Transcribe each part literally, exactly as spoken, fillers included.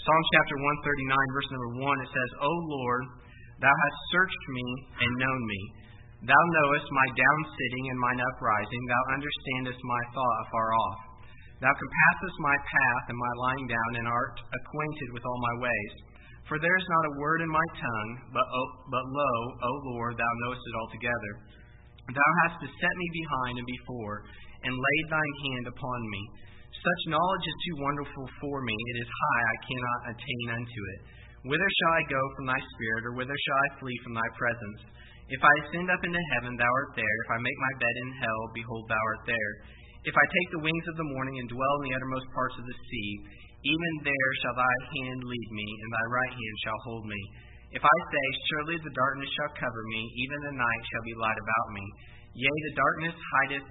Psalm chapter one thirty-nine, verse number one, it says, O Lord, thou hast searched me and known me. Thou knowest my downsitting and mine uprising. Thou understandest my thought afar off. Thou compassest my path and my lying down, and art acquainted with all my ways. For there is not a word in my tongue, but, o, but lo, O Lord, thou knowest it altogether. Thou hast beset me behind and before, and laid thine hand upon me. Such knowledge is too wonderful for me. It is high, I cannot attain unto it. Whither shall I go from thy spirit, or whither shall I flee from thy presence? If I ascend up into heaven, thou art there. If I make my bed in hell, behold, thou art there. If I take the wings of the morning and dwell in the uttermost parts of the sea, even there shall thy hand lead me, and thy right hand shall hold me. If I say, surely the darkness shall cover me, even the night shall be light about me. Yea, the darkness hideth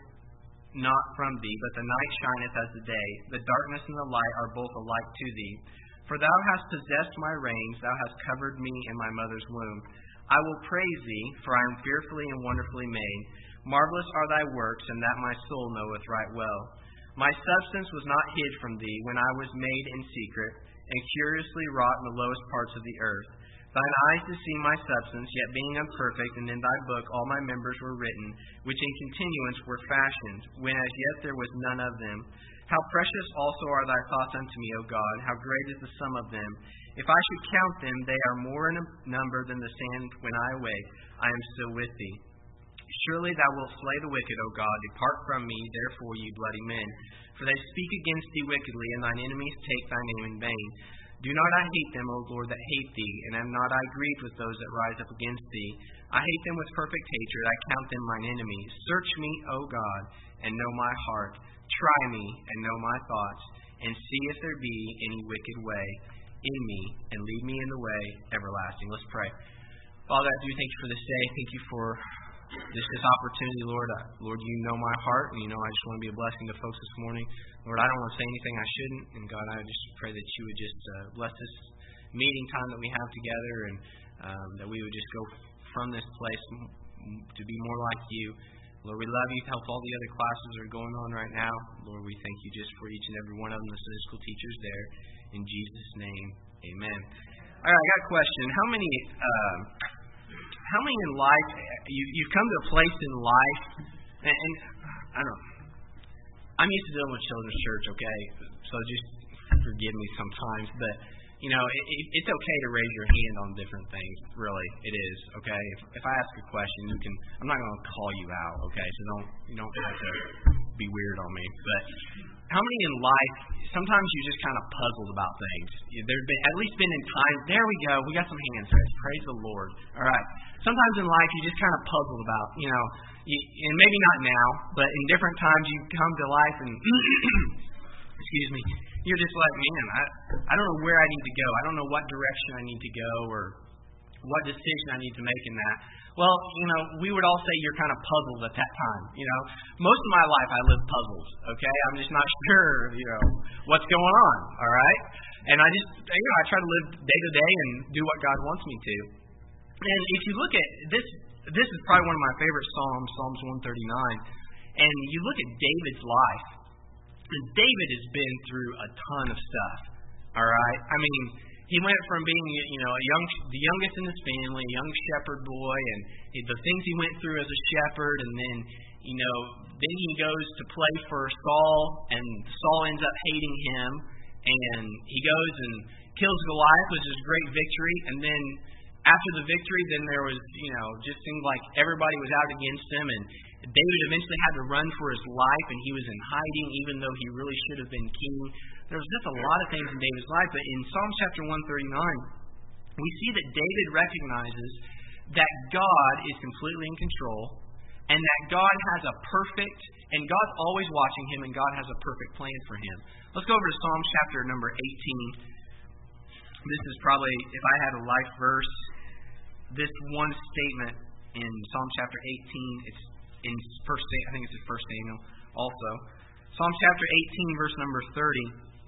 not from thee, but the night shineth as the day. The darkness and the light are both alike to thee. For thou hast possessed my reins, thou hast covered me in my mother's womb. I will praise thee, for I am fearfully and wonderfully made. Marvelous are thy works, and that my soul knoweth right well. My substance was not hid from thee when I was made in secret, and curiously wrought in the lowest parts of the earth. Thine eyes to see my substance, yet being imperfect, and in thy book all my members were written, which in continuance were fashioned, when as yet there was none of them. How precious also are thy thoughts unto me, O God! How great is the sum of them! If I should count them, they are more in number than the sand when I awake. I am still with thee. Surely thou wilt slay the wicked, O God. Depart from me, therefore, ye bloody men. For they speak against thee wickedly, and thine enemies take thy name in vain. Do not I hate them, O Lord, that hate thee, and am not I grieved with those that rise up against thee? I hate them with perfect hatred, I count them mine enemies. Search me, O God, and know my heart. Try me, and know my thoughts, and see if there be any wicked way in me, and lead me in the way everlasting. Let's pray. Father, I do thank you for this day. Thank you for this, this opportunity, Lord. Uh, Lord, you know my heart, and you know I just want to be a blessing to folks this morning. Lord, I don't want to say anything I shouldn't, and God, I just pray that you would just uh, bless this meeting time that we have together, and um, that we would just go from this place to be more like you. Lord, we love you. Help all the other classes that are going on right now. Lord, we thank you just for each and every one of them, the Sunday school teachers there. In Jesus' name, amen. All right, I got a question. How many, uh, how many in life, you, you've come to a place in life, and, and I don't know, I'm used to dealing with children's church, okay, so just forgive me sometimes, but, you know, it, it, it's okay to raise your hand on different things, really, it is, okay? If, if I ask a question, you can, I'm not going to call you out, okay, so don't, you don't have to be weird on me, but how many in life, sometimes you're just kind of puzzled about things? There's been, at least been in times, there we go, we got some hands raised, praise the Lord, all right. Sometimes in life you're just kind of puzzled about, you know, you, and maybe not now, but in different times you come to life and, excuse me, you're just like, man, I, I don't know where I need to go. I don't know what direction I need to go or what decision I need to make in that. Well, you know, we would all say you're kind of puzzled at that time, you know. Most of my life I live puzzled, okay? I'm just not sure, you know, what's going on, all right? And I just, you know, I try to live day to day and do what God wants me to. And if you look at this, this is probably one of my favorite Psalms, Psalms one thirty-nine. And you look at David's life, and David has been through a ton of stuff, all right? I mean, he went from being, you know, a young, the youngest in his family, a young shepherd boy, and the things he went through as a shepherd, and then, you know, then he goes to play for Saul, and Saul ends up hating him, and he goes and kills Goliath, which is a great victory, and then after the victory, then there was, you know, just seemed like everybody was out against him, and David eventually had to run for his life, and he was in hiding, even though he really should have been king. There was just a lot of things in David's life, but in Psalm chapter one thirty-nine, we see that David recognizes that God is completely in control, and that God has a perfect, and God's always watching him, and God has a perfect plan for him. Let's go over to Psalm chapter number eighteen. This is probably, if I had a life verse, this one statement in Psalm chapter eighteen, it's in first, I think it's in First Samuel also. Psalm chapter eighteen, verse number thirty.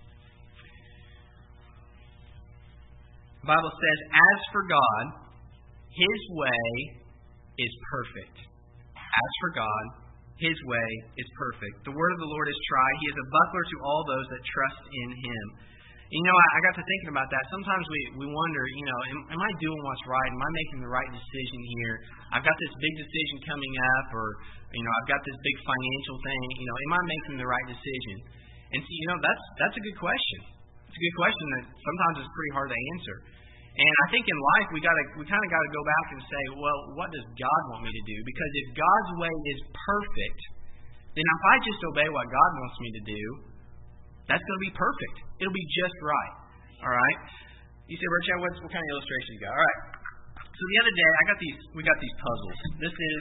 The Bible says, as for God, his way is perfect. As for God, his way is perfect. The word of the Lord is tried. He is a buckler to all those that trust in him. You know, I, I got to thinking about that. Sometimes we, we wonder, you know, am, am I doing what's right? Am I making the right decision here? I've got this big decision coming up, or, you know, I've got this big financial thing. You know, am I making the right decision? And so, you know, that's that's a good question. It's a good question that sometimes is pretty hard to answer. And I think in life we gotta we kind of got to go back and say, well, what does God want me to do? Because if God's way is perfect, then if I just obey what God wants me to do, that's going to be perfect. It'll be just right. All right. You say, Richard, what, what kind of illustration you got? All right. So the other day, I got these. We got these puzzles. This is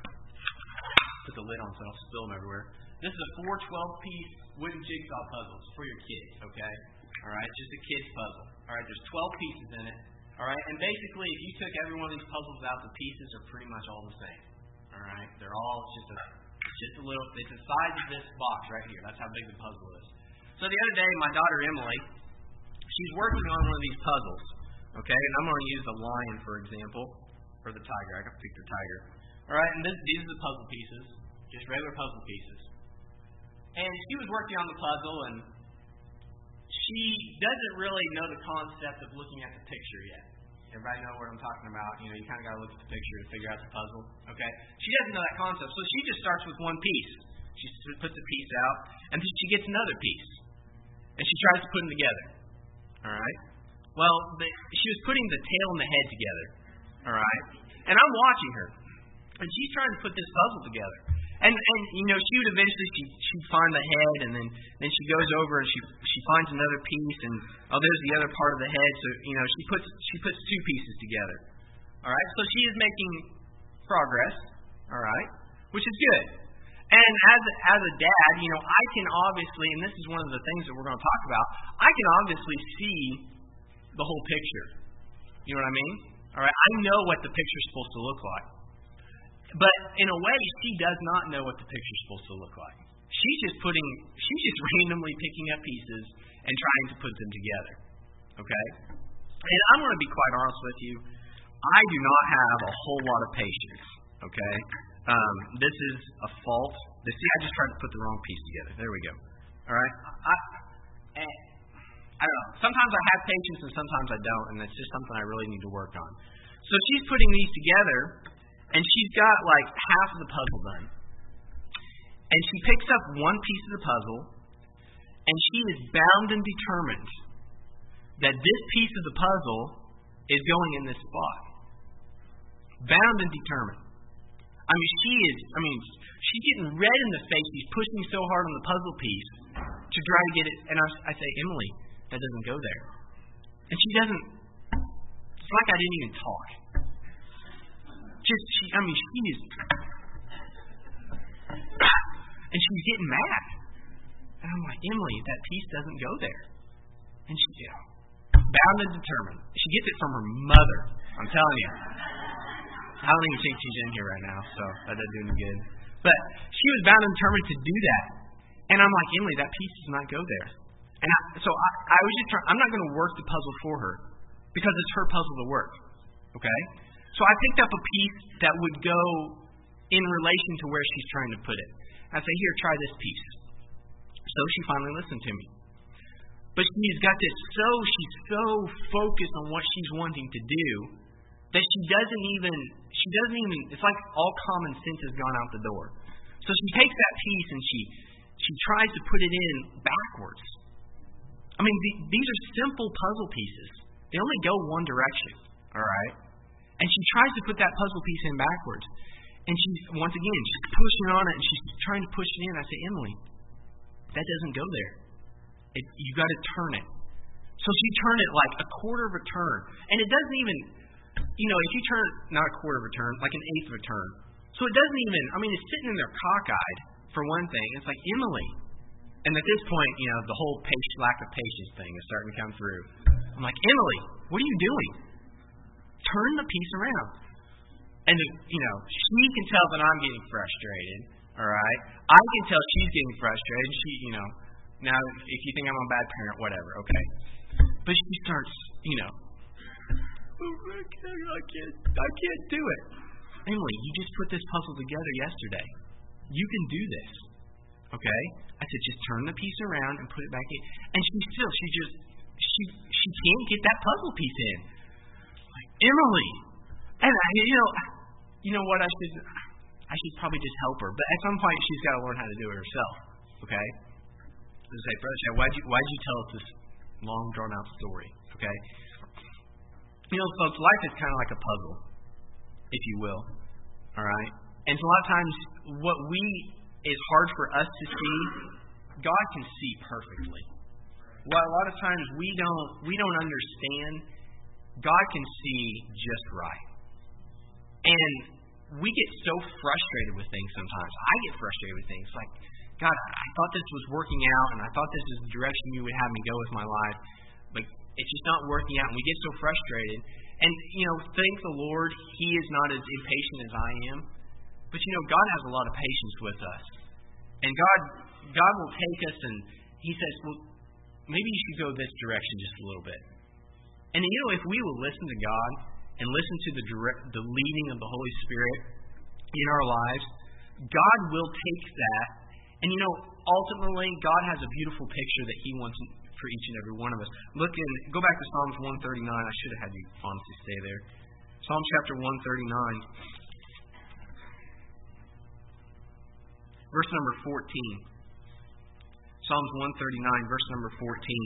put the lid on so I don't spill them everywhere. This is a four twelve-piece wooden jigsaw puzzles for your kids. Okay. All right. Just a kid's puzzle. All right. There's twelve pieces in it. All right. And basically, if you took every one of these puzzles out, the pieces are pretty much all the same. All right. They're all just a just a little. It's the size of this box right here. That's how big the puzzle is. So the other day, my daughter Emily, she's working on one of these puzzles, okay? And I'm going to use the lion, for example, or the tiger. I can pick the tiger. All right, and this, these are the puzzle pieces, just regular puzzle pieces. And she was working on the puzzle, and she doesn't really know the concept of looking at the picture yet. Everybody know what I'm talking about? You know, you kind of got to look at the picture to figure out the puzzle, okay? She doesn't know that concept, so she just starts with one piece. She puts a piece out, and then she gets another piece. And she tries to put them together. All right? Well, the, she was putting the tail and the head together. All right? And I'm watching her. And she's trying to put this puzzle together. And, and you know, she would eventually, she, she'd find the head, and then, then she goes over and she she finds another piece, and, oh, there's the other part of the head. So, you know, she puts she puts two pieces together. All right? So she is making progress. All right? Which is good. And as a, as a dad, you know, I can obviously, and this is one of the things that we're going to talk about, I can obviously see the whole picture. You know what I mean? All right, I know what the picture's supposed to look like. But in a way, she does not know what the picture's supposed to look like. She's just putting, she's just randomly picking up pieces and trying to put them together. Okay? And I'm going to be quite honest with you. I do not have a whole lot of patience. Okay? Um, this is a fault. See, I just tried to put the wrong piece together. There we go. All right? I, I, I don't know. Sometimes I have patience and sometimes I don't, and it's just something I really need to work on. So she's putting these together, and she's got like half of the puzzle done. And she picks up one piece of the puzzle, and she is bound and determined that this piece of the puzzle is going in this spot. Bound and determined. I mean, she is, I mean, she's getting red in the face. She's pushing so hard on the puzzle piece to try to get it. And I, I say, Emily, that doesn't go there. And she doesn't, it's like I didn't even talk. Just, she, I mean, she is, and she's getting mad. And I'm like, Emily, that piece doesn't go there. And she, you know, bound and determined. She gets it from her mother. I'm telling you. I don't even think she's in here right now, so that doesn't do me good. But she was bound and determined to do that. And I'm like, Emily, that piece does not go there. And I, so I, I was just trying, I'm not going to work the puzzle for her because it's her puzzle to work. Okay? So I picked up a piece that would go in relation to where she's trying to put it. I say, here, try this piece. So she finally listened to me. But she's got this so, she's so focused on what she's wanting to do that she doesn't even, she doesn't even, it's like all common sense has gone out the door. So she takes that piece and she, she tries to put it in backwards. I mean, the, these are simple puzzle pieces. They only go one direction, all right? And she tries to put that puzzle piece in backwards. And she's, once again, she's pushing on it and she's trying to push it in. I say, Emily, that doesn't go there. It, you got to turn it. So she turned it like a quarter of a turn. And it doesn't even, you know, if you turn it, not a quarter of a turn, like an eighth of a turn. So it doesn't even, I mean, it's sitting in there cockeyed, for one thing. It's like, Emily. And at this point, you know, the whole patience, lack of patience thing is starting to come through. I'm like, Emily, what are you doing? Turn the piece around. And, the, you know, she can tell that I'm getting frustrated, all right? I can tell she's getting frustrated. She, you know, now if you think I'm a bad parent, whatever, okay? But she starts, you know, oh, I can't, I can't, I can't do it. Emily, you just put this puzzle together yesterday. You can do this, okay? I said, just turn the piece around and put it back in. And she still, she just, she she can't get that puzzle piece in. Like, Emily, and I, you know, you know what? I should I should probably just help her. But at some point, she's got to learn how to do it herself. Okay. To say, Brother Chad, why'd you why'd you tell us this long drawn out story? Okay. You know, folks, life is kind of like a puzzle, if you will. All right. And so a lot of times, what we is hard for us to see, God can see perfectly. Well, a lot of times we don't we don't understand. God can see just right. And we get so frustrated with things sometimes. I get frustrated with things like, God, I thought this was working out, and I thought this is the direction you would have me go with my life, but it's just not working out, and we get so frustrated. And, you know, thank the Lord, He is not as impatient as I am. But, you know, God has a lot of patience with us. And God God will take us, and He says, well, maybe you should go this direction just a little bit. And, you know, if we will listen to God and listen to the direct, the leading of the Holy Spirit in our lives, God will take that. And, you know, ultimately, God has a beautiful picture that He wants for each and every one of us. Look in, go back to Psalms one thirty-nine. I should have had you honestly stay there. Psalms chapter one thirty-nine. Verse number fourteen. Psalms one thirty-nine, verse number fourteen.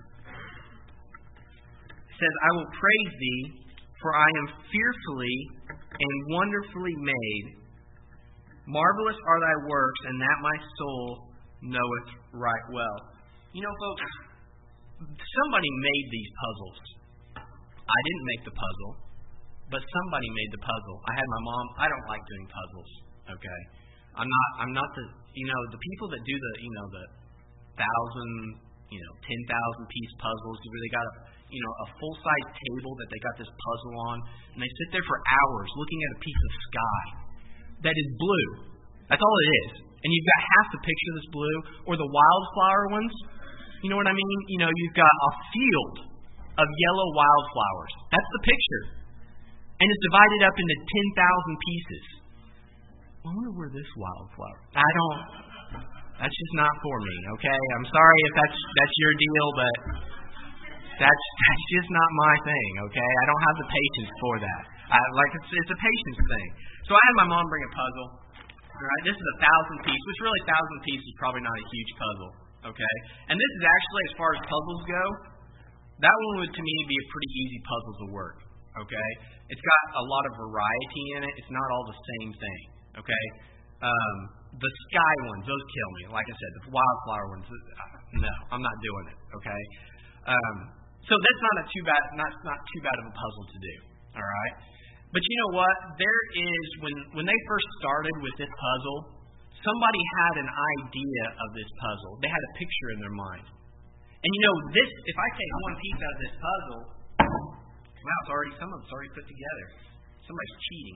It says, I will praise Thee, for I am fearfully and wonderfully made. Marvelous are Thy works, and that my soul knoweth right well. You know, folks, somebody made these puzzles. I didn't make the puzzle, but somebody made the puzzle. I had my mom. I don't like doing puzzles. Okay, I'm not. I'm not the. You know, the people that do the. You know, the thousand. You know, ten thousand piece puzzles where they got a. You know, a full size table that they got this puzzle on, and they sit there for hours looking at a piece of sky that is blue. That's all it is. And you've got half the picture that's blue, or the wildflower ones. You know what I mean? You know, you've got a field of yellow wildflowers. That's the picture. And it's divided up into ten thousand pieces. I wonder where this wildflower... I don't... That's just not for me, okay? I'm sorry if that's that's your deal, but that's that's just not my thing, okay? I don't have the patience for that. I, like, it's, it's a patience thing. So I had my mom bring a puzzle. Right? This is a thousand piece, which really a thousand piece is probably not a huge puzzle. Okay? And this is actually, as far as puzzles go, that one would to me be a pretty easy puzzle to work. Okay? It's got a lot of variety in it. It's not all the same thing. Okay? Um, the sky ones, those kill me. Like I said, the wildflower ones, no, I'm not doing it. Okay? Um, so that's not a too bad, not not too bad of a puzzle to do. All right? But you know what? There is, when, when they first started with this puzzle, somebody had an idea of this puzzle. They had a picture in their mind. And you know, this, if I take one piece out of this puzzle, wow, it's already, some of it's already put together. Somebody's cheating.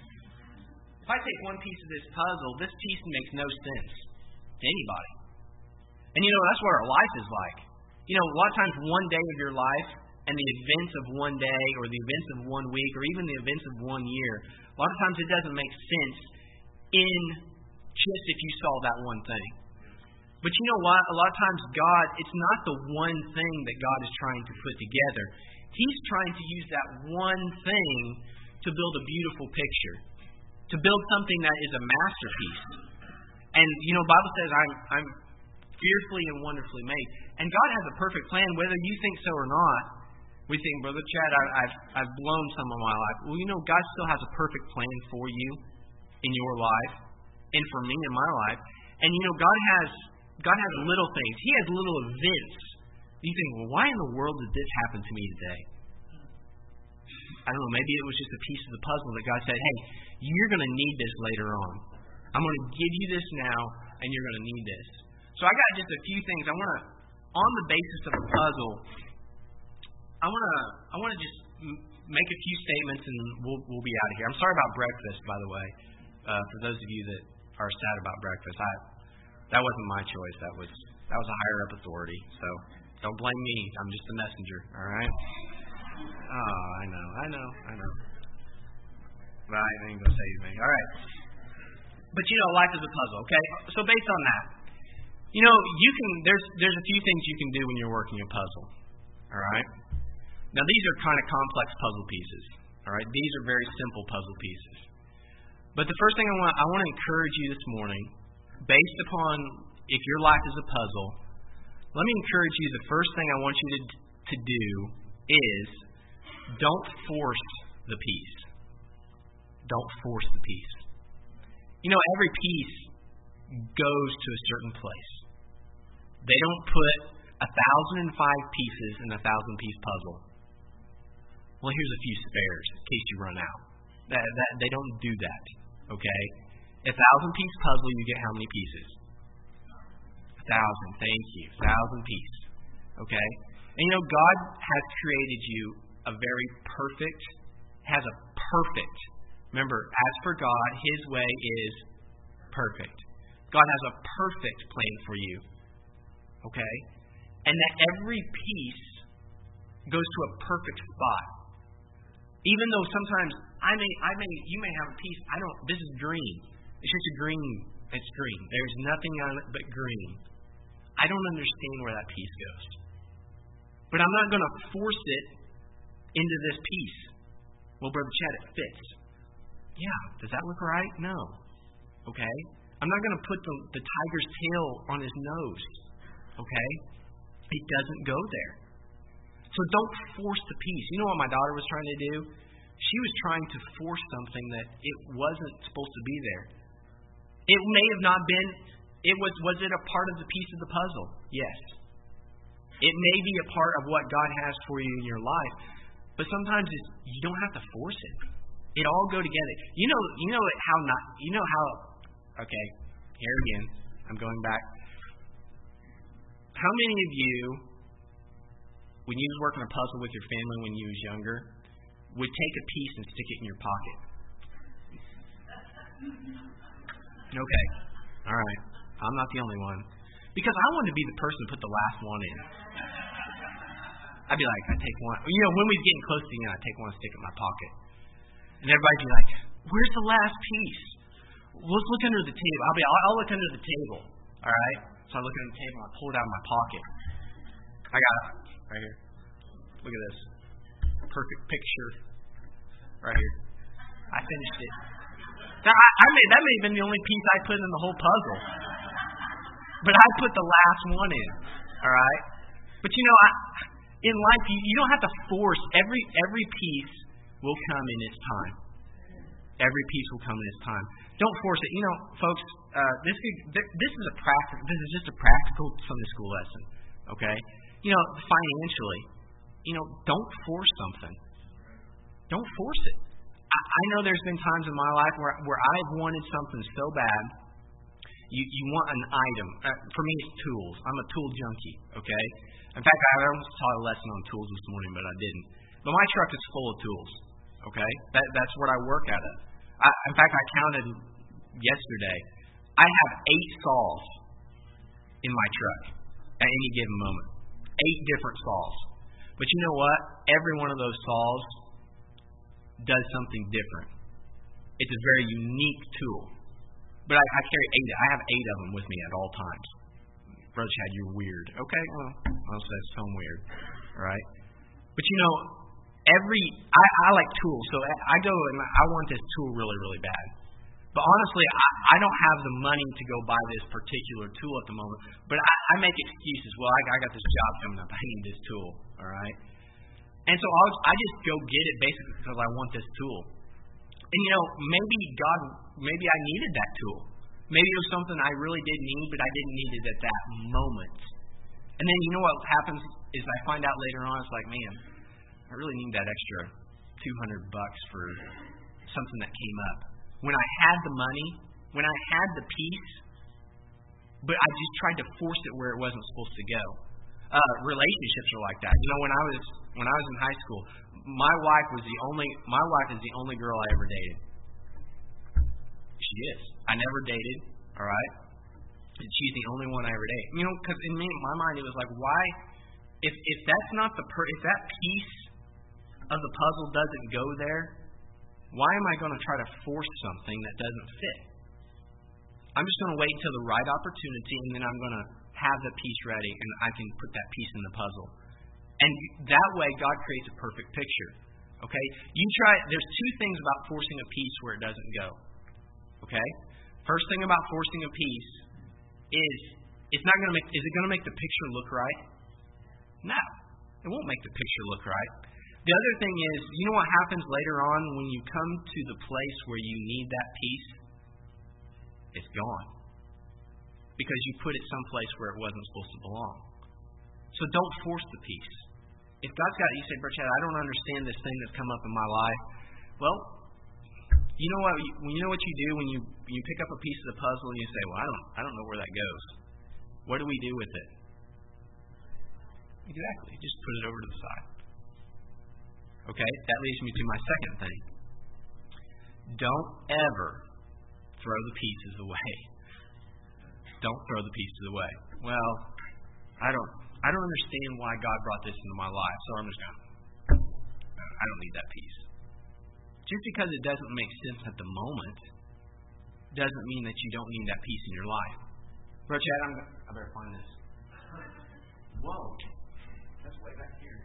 If I take one piece of this puzzle, this piece makes no sense to anybody. And you know, that's what our life is like. You know, a lot of times one day of your life and the events of one day or the events of one week or even the events of one year, a lot of times it doesn't make sense in just if you saw that one thing. But you know what? A lot of times God, it's not the one thing that God is trying to put together. He's trying to use that one thing to build a beautiful picture, to build something that is a masterpiece. And, you know, the Bible says, I'm, I'm fearfully and wonderfully made. And God has a perfect plan, whether you think so or not. We think, Brother Chad, I, I've, I've blown some of my life. Well, you know, God still has a perfect plan for you in your life and for me in my life. And, you know, God has God has little things. He has little events. You think, well, why in the world did this happen to me today? I don't know, maybe it was just a piece of the puzzle that God said, hey, you're going to need this later on. I'm going to give you this now, and you're going to need this. So I got just a few things. I want to, on the basis of a puzzle, I want to I want to just make a few statements, and we'll we'll be out of here. I'm sorry about breakfast, by the way. Uh, for those of you that are sad about breakfast, I that wasn't my choice. That was that was a higher up authority. So don't blame me. I'm just a messenger. All right. Oh, I know, I know, I know. But I ain't gonna say anything. All right. But you know, life is a puzzle. Okay. So based on that, you know, you can there's there's a few things you can do when you're working a puzzle. All right? Now, these are kind of complex puzzle pieces. All right? These are very simple puzzle pieces. But the first thing I want, I want to encourage you this morning, based upon if your life is a puzzle, let me encourage you, the first thing I want you to, to do is don't force the piece. Don't force the piece. You know, every piece goes to a certain place. They don't put a thousand and five pieces in a thousand piece puzzle. Well, here's a few spares in case you run out. That, that, they don't do that. Okay? A thousand piece puzzle, you get how many pieces? A thousand. Thank you. A thousand piece. Okay? And you know, God has created you a very perfect, has a perfect, remember, as for God, His way is perfect. God has a perfect plan for you. Okay? And that every piece goes to a perfect spot. Even though sometimes I may, I may, you may have a piece, I don't, this is green. It's just a green, it's green. There's nothing on it but green. I don't understand where that piece goes. But I'm not going to force it into this piece. Well, Brother Chad, it fits. Yeah, does that look right? No. Okay? I'm not going to put the, the tiger's tail on his nose. Okay? It doesn't go there. So don't force the piece. You know what my daughter was trying to do? She was trying to force something that it wasn't supposed to be there. It may have not been, it was, was it a part of the piece of the puzzle? Yes. It may be a part of what God has for you in your life, but sometimes it's, you don't have to force it. It all go together. You know, you know how not, you know how, okay, here again, I'm going back. How many of you, when you was working a puzzle with your family when you was younger, would take a piece and stick it in your pocket? Okay. All right. I'm not the only one. Because I wanted to be the person to put the last one in. I'd be like, I take one. You know, when we was getting close to the end, I'd take one and stick it in my pocket. And everybody'd be like, where's the last piece? Let's look under the table. I'll be, I'll, I'll look under the table. All right? So I look under the table and I pull it out of my pocket. I got it. Right here. Look at this. Perfect picture. Right here. I finished it. Now, I, I may, that may have been the only piece I put in the whole puzzle. But I put the last one in. All right? But you know, I, in life, you, you don't have to force. Every every piece will come in its time. Every piece will come in its time. Don't force it. You know, folks, uh, this this is a practical. This is just a practical Sunday school lesson. Okay? You know, financially, you know, don't force something. Don't force it. I, I know there's been times in my life where where I've wanted something so bad. You you want an item. Uh, for me, it's tools. I'm a tool junkie. Okay. In fact, I almost taught a lesson on tools this morning, but I didn't. But my truck is full of tools. Okay. That that's what I work at. It. I, in fact, I counted yesterday. I have eight saws in my truck at any given moment. Eight different saws. But you know what? Every one of those saws does something different. It's a very unique tool. But I, I carry eight. I have eight of them with me at all times. Brother Chad, you're weird. Okay, well, I'll say so weird. All right? But you know, every, I, I like tools. So I go and I want this tool really, really bad. But honestly, I, I don't have the money to go buy this particular tool at the moment. But I, I make excuses. Well, I, I got this job coming up. I need this tool. All right? And so I'll, I just go get it basically because I want this tool. And you know, maybe God, maybe I needed that tool. Maybe it was something I really did need, but I didn't need it at that moment. And then you know what happens is I find out later on, it's like, man, I really need that extra two hundred bucks for something that came up. When I had the money, when I had the peace, but I just tried to force it where it wasn't supposed to go. Uh, relationships are like that. You know, when I was when I was in high school, my wife was the only my wife is the only girl I ever dated. She is. I never dated. All right, and she's the only one I ever dated. You know, because in me, in my mind, it was like, why? If if that's not the per, if that piece of the puzzle doesn't go there, why am I going to try to force something that doesn't fit? I'm just going to wait until the right opportunity, and then I'm going to have the piece ready, and I can put that piece in the puzzle. And that way, God creates a perfect picture. Okay? You try, there's two things about forcing a piece where it doesn't go. Okay? First thing about forcing a piece is, it's not going to make, is it going to make the picture look right? No. It won't make the picture look right. The other thing is, you know what happens later on when you come to the place where you need that piece? It's gone. Because you put it someplace where it wasn't supposed to belong. So don't force the piece. If God's got, you say, Brother Chad, I don't understand this thing that's come up in my life. Well, you know what? You know what you do when you you pick up a piece of the puzzle and you say, well, I don't I don't know where that goes. What do we do with it? Exactly. Just put it over to the side. Okay? That leads me to my second thing. Don't ever throw the pieces away. Don't throw the pieces away. Well, I don't I don't understand why God brought this into my life, so I'm just going, I don't need that piece. Just because it doesn't make sense at the moment doesn't mean that you don't need that piece in your life. Brother Chad, I'm gonna, I better find this. Whoa. That's way back here.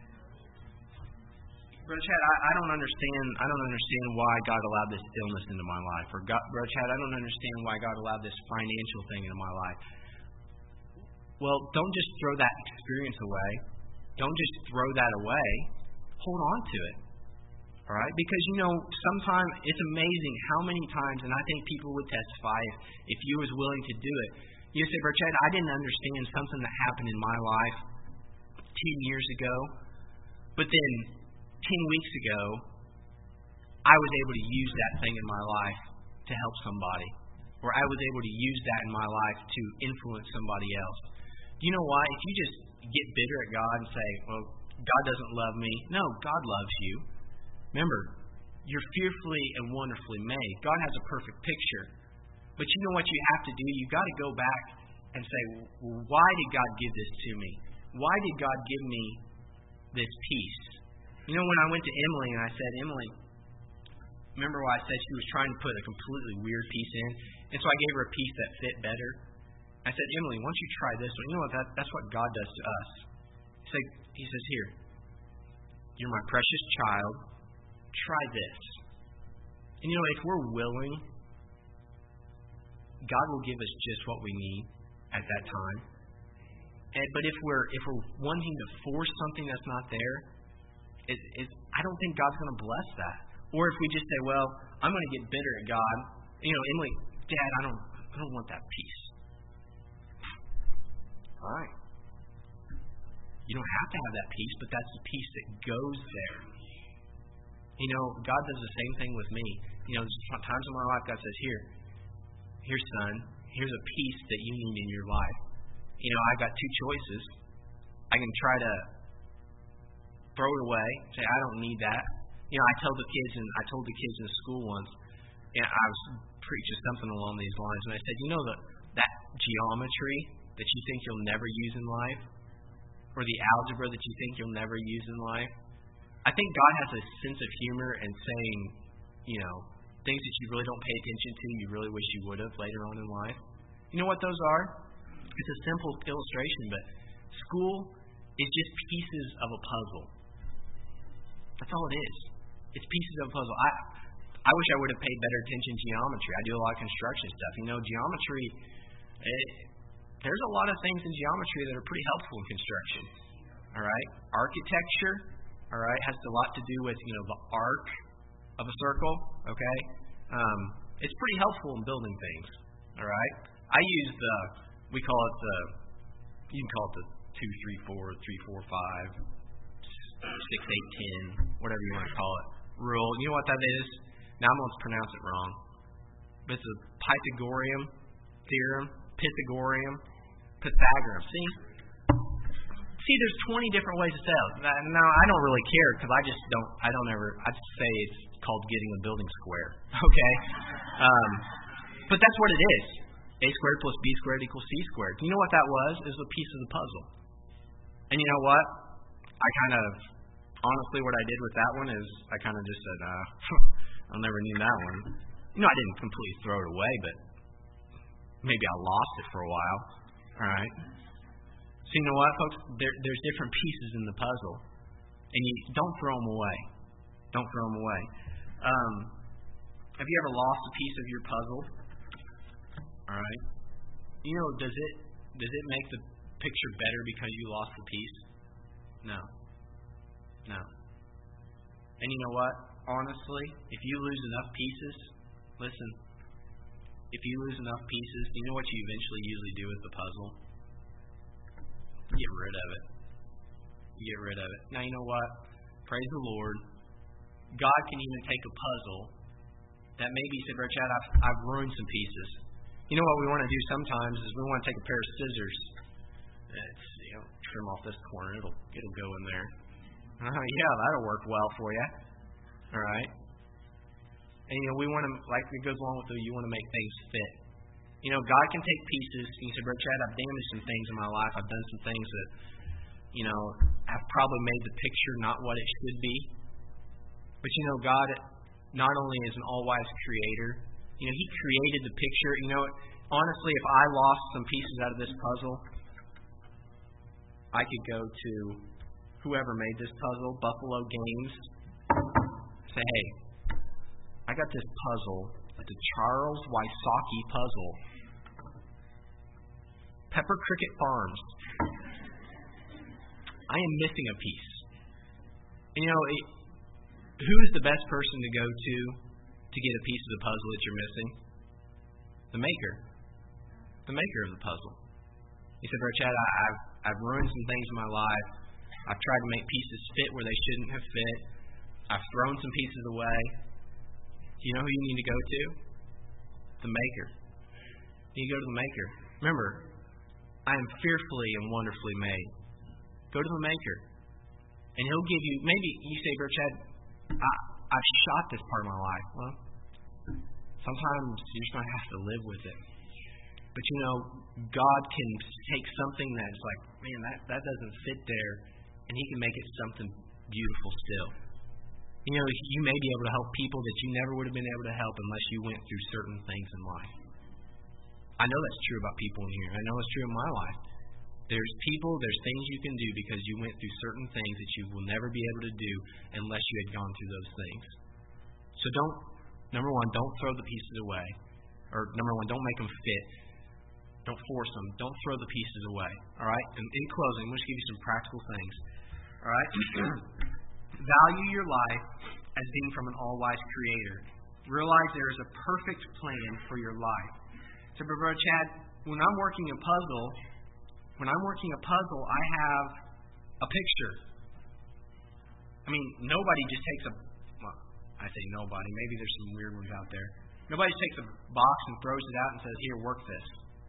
Brother Chad, I, I don't understand I don't understand why God allowed this illness into my life. Or God, Brother Chad, I don't understand why God allowed this financial thing into my life. Well, don't just throw that experience away. Don't just throw that away. Hold on to it. All right? Because, you know, sometimes it's amazing how many times, and I think people would testify if, if you was willing to do it. You say, Brother Chad, I didn't understand something that happened in my life ten years ago, but then ten weeks ago, I was able to use that thing in my life to help somebody. Or I was able to use that in my life to influence somebody else. Do you know why? If you just get bitter at God and say, well, God doesn't love me. No, God loves you. Remember, you're fearfully and wonderfully made. God has a perfect picture. But you know what you have to do? You've got to go back and say, well, why did God give this to me? Why did God give me this peace? You know, when I went to Emily and I said, Emily, remember why I said she was trying to put a completely weird piece in? And so I gave her a piece that fit better. I said, Emily, why don't you try this one? You know what? That, that's what God does to us. He, said, he says, here, you're my precious child. Try this. And you know, if we're willing, God will give us just what we need at that time. And, but if we're if we're wanting to force something that's not there, it, it, I don't think God's going to bless that. Or if we just say, well, I'm going to get bitter at God. You know, Emily, Dad, I don't I don't want that peace. All right. You don't have to have that peace, but that's the peace that goes there. You know, God does the same thing with me. You know, there's times in my life God says, here, here, son, here's a peace that you need in your life. You know, I've got two choices. I can try to throw it away, say, I don't need that. You know, I tell the kids, and I told the kids in school once, and I was preaching something along these lines, and I said, you know, the, that geometry that you think you'll never use in life, or the algebra that you think you'll never use in life, I think God has a sense of humor and saying, you know, things that you really don't pay attention to, you really wish you would have later on in life. You know what those are? It's a simple illustration, but school is just pieces of a puzzle. That's all it is. It's pieces of a puzzle. I I wish I would have paid better attention to geometry. I do a lot of construction stuff. You know, geometry, it, there's a lot of things in geometry that are pretty helpful in construction. All right? Architecture, all right, has a lot to do with, you know, the arc of a circle, okay? Um, it's pretty helpful in building things, all right? I use the, we call it the, you can call it the two, three, four, three, four, five, six, eight, ten, whatever you want to call it, rule. You know what that is? Now I'm going to pronounce it wrong. But it's a Pythagorean theorem, Pythagorean, Pythagorean. See? See, there's twenty different ways to say it. Now, I don't really care because I just don't, I don't ever, I just say it's called getting a building square. Okay? Um, but that's what it is. A squared plus B squared equals C squared. Do you know what that was? It was a piece of the puzzle. And you know what? I kind of, honestly, what I did with that one is I kind of just said, uh, I'll never need that one. You know, I didn't completely throw it away, but maybe I lost it for a while. All right? So you know what, folks? There, there's different pieces in the puzzle. And you don't throw them away. Don't throw them away. Um, have you ever lost a piece of your puzzle? All right. You know, does it does it make the picture better because you lost the piece? No. No. And you know what? Honestly, if you lose enough pieces, listen, if you lose enough pieces, you know what you eventually usually do with the puzzle? Get rid of it. Get rid of it. Now, you know what? Praise the Lord. God can even take a puzzle that maybe you said, Brother Chad, I've, I've ruined some pieces. You know what we want to do sometimes is we want to take a pair of scissors. It's, you know, trim off this corner. It'll it'll go in there. Uh, yeah, that'll work well for you. All right. And you know, we want to, like it goes along with the, you want to make things fit. You know, God can take pieces. And you said, Brother Chad, I've damaged some things in my life. I've done some things that, you know, have probably made the picture not what it should be. But you know, God not only is an all-wise creator, you know, He created the picture. You know, honestly, if I lost some pieces out of this puzzle, I could go to whoever made this puzzle, Buffalo Games, say, hey, I got this puzzle, the Charles Wysocki puzzle. Pepper Cricket Farms. I am missing a piece. And you know, it, who is the best person to go to to get a piece of the puzzle that you're missing? The maker. The maker of the puzzle. He said, Brother Chad, I, I've, I've ruined some things in my life. I've tried to make pieces fit where they shouldn't have fit. I've thrown some pieces away. Do you know who you need to go to? The maker. You go to the maker. Remember, I am fearfully and wonderfully made. Go to the maker. And He'll give you, maybe you say, Brother Chad, I, I've shot this part of my life. Well, sometimes you're just going to have to live with it. But you know, God can take something that's like, man, that, that doesn't fit there, and He can make it something beautiful still. You know, you may be able to help people that you never would have been able to help unless you went through certain things in life. I know that's true about people in here. I know it's true in my life. There's people, there's things you can do because you went through certain things that you will never be able to do unless you had gone through those things. So don't, number one, don't throw the pieces away. Or number one, don't make them fit. Don't force them. Don't throw the pieces away. All right? And in closing, I'm going to give you some practical things. All right? Value your life as being from an all-wise creator. Realize there is a perfect plan for your life. So, Brother Chad, when I'm working a puzzle, when I'm working a puzzle, I have a picture. I mean, nobody just takes a, well, I say nobody, maybe there's some weird ones out there. Nobody just takes a box and throws it out and says, here, work this.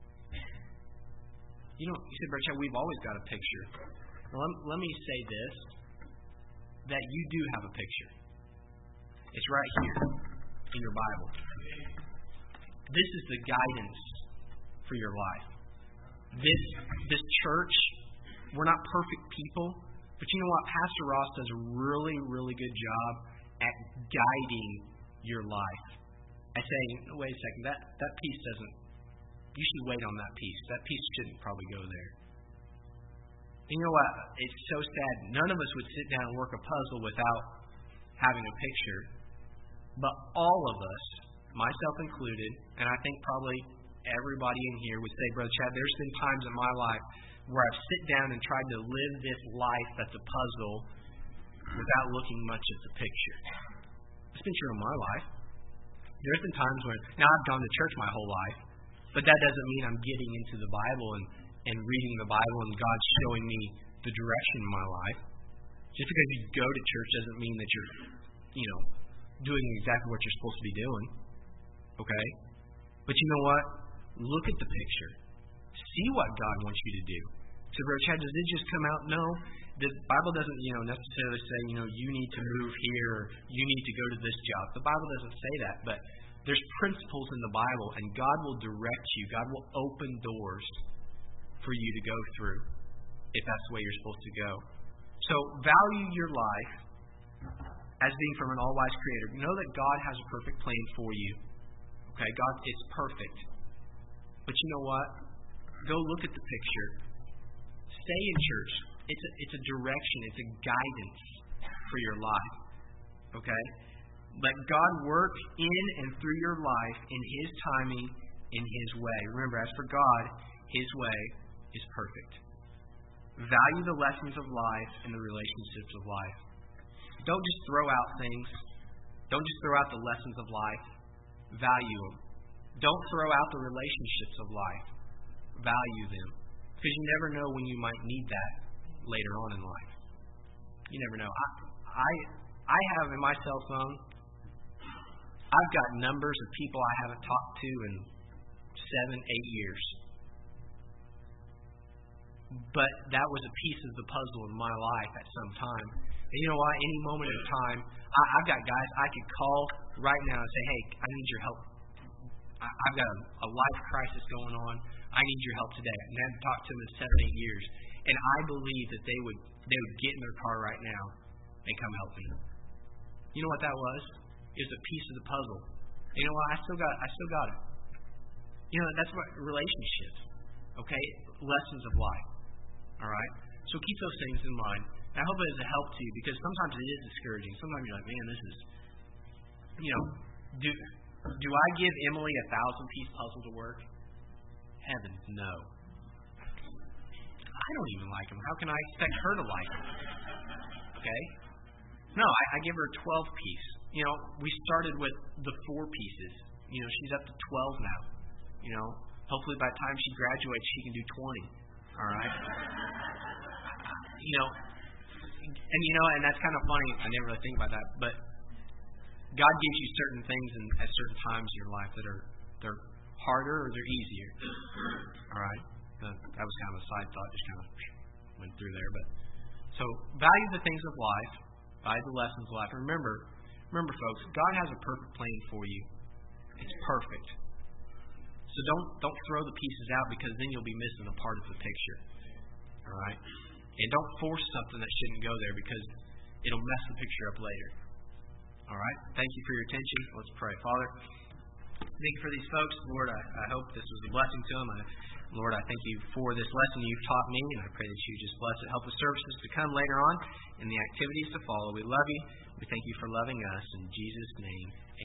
You know, you said, Brother Chad, we've always got a picture. Well, let, let me say this, that you do have a picture. It's right here in your Bible. This is the guidance for your life. This this church, we're not perfect people, but you know what? Pastor Ross does a really, really good job at guiding your life. I say, wait a second, that, that piece doesn't, you should wait on that piece. That piece shouldn't probably go there. And you know what? It's so sad. None of us would sit down and work a puzzle without having a picture. But all of us, myself included, and I think probably everybody in here would say, Brother Chad, there's been times in my life where I've sit down and tried to live this life that's a puzzle without looking much at the picture. It's been true in my life. There's been times when, now I've gone to church my whole life, but that doesn't mean I'm getting into the Bible and, and reading the Bible and God's showing me the direction in my life. Just because you go to church doesn't mean that you're, you know, doing exactly what you're supposed to be doing. Okay? But you know what? Look at the picture. See what God wants you to do. So, Brother Chad, does it just come out? No. The Bible doesn't, you know, necessarily say, you know, you need to move here or you need to go to this job. The Bible doesn't say that, but there's principles in the Bible, and God will direct you. God will open doors for you to go through if that's the way you're supposed to go. So, value your life as being from an all-wise creator. Know that God has a perfect plan for you. Okay, God, it's perfect. But you know what? Go look at the picture. say in church. It's a, it's a direction. It's a guidance for your life. Okay? Let God work in and through your life in His timing, in His way. Remember, as for God, His way is perfect. Value the lessons of life and the relationships of life. Don't just throw out things. Don't just throw out the lessons of life. Value them. Don't throw out the relationships of life. Value them. Because you never know when you might need that later on in life. You never know. I, I, I have in my cell phone, I've got numbers of people I haven't talked to in seven, eight years. But that was a piece of the puzzle in my life at some time. And you know what? Any moment in time, I, I've got guys I could call right now and say, hey, I need your help. I, I've got a, a life crisis going on. I need your help today. And I haven't talked to them in seven, eight years. And I believe that they would they would get in their car right now and come help me. You know what that was? It was a piece of the puzzle. And you know what? I still got I still got it. You know, that's what relationships. Okay? Lessons of life. All right? So keep those things in mind. And I hope it is a help to you, because sometimes it is discouraging. Sometimes you're like, man, this is, you know, do do I give Emily a thousand-piece puzzle to work? Heavens, no. I don't even like him. How can I expect her to like him? Okay? No, I, I give her a twelve-piece. You know, we started with the four pieces. You know, she's up to twelve now. You know, hopefully by the time she graduates, she can do twenty. All right? You know, and you know, and that's kind of funny. I never really think about that, but God gives you certain things in, at certain times in your life that are they're harder or they're easier. All right? That, that was kind of a side thought, just kind of went through there. But so value the things of life, value the lessons of life. Remember, remember, folks, God has a perfect plan for you. It's perfect. So don't don't throw the pieces out, because then you'll be missing a part of the picture. All right? And don't force something that shouldn't go there, because it'll mess the picture up later. All right? Thank you for your attention. Let's pray. Father, thank you for these folks. Lord, I, I hope this was a blessing to them. I, Lord, I thank you for this lesson you've taught me, and I pray that you just bless it. Help the services to come later on and the activities to follow. We love you. We thank you for loving us. In Jesus' name,